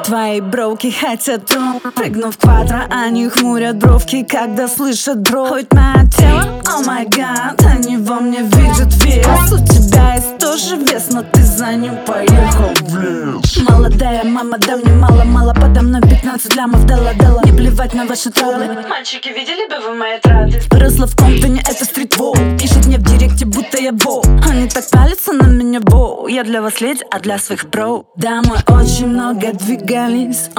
Твои броуки хотят трон. Прыгну в квадро, они хмурят бровки, когда слышат бро. Хоть мое тело, о май гад, они во мне видят вес. У тебя есть тоже вес, но ты за ним поехал в лес. Молодая мама, да мне мало, подо мной 15 лямов дала. Не плевать на ваши травы. Мальчики, видели бы вы мои траты? Выросла в Комптоне, это стритвол. Пишет мне в директе, будто я бо. Они так палятся на меня, бо. Я для вас леди, а для своих бро. Да, мы очень много двигались,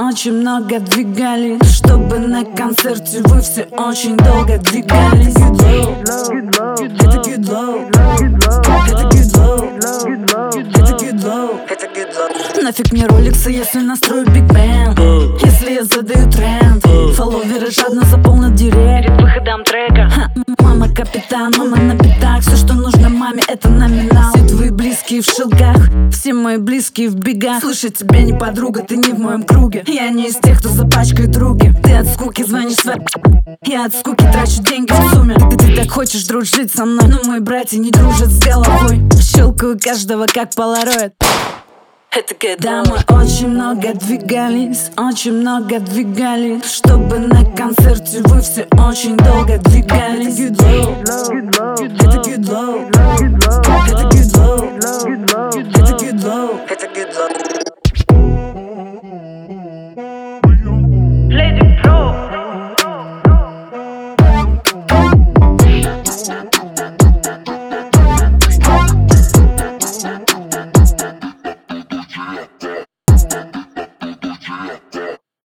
чтобы на концерте вы все очень долго двигались. Это good low, это good low, это good low, это good low. Нафиг мне роликсы, если настрою Big Bang. Если я задаю тренд, фолловеры жадно заполнят директ перед выходом трека. Мама капитан, мама на пятах. Все, что нужно маме, это номинал. Все твои близкие в шелках, все мои близкие в бегах. Слушай, тебе не подруга, ты не в моем круге. Я не из тех, кто запачкает руки. Ты от скуки звонишь своей, я от скуки трачу деньги в сумме. Ты так хочешь дружить со мной, но мои братья не дружат с головой. Щелкаю каждого как полароид. Это good. Да, мы очень много двигались, чтобы на концерте вы все очень долго двигались. Это good low, это good low, это good low, это good low, это good low.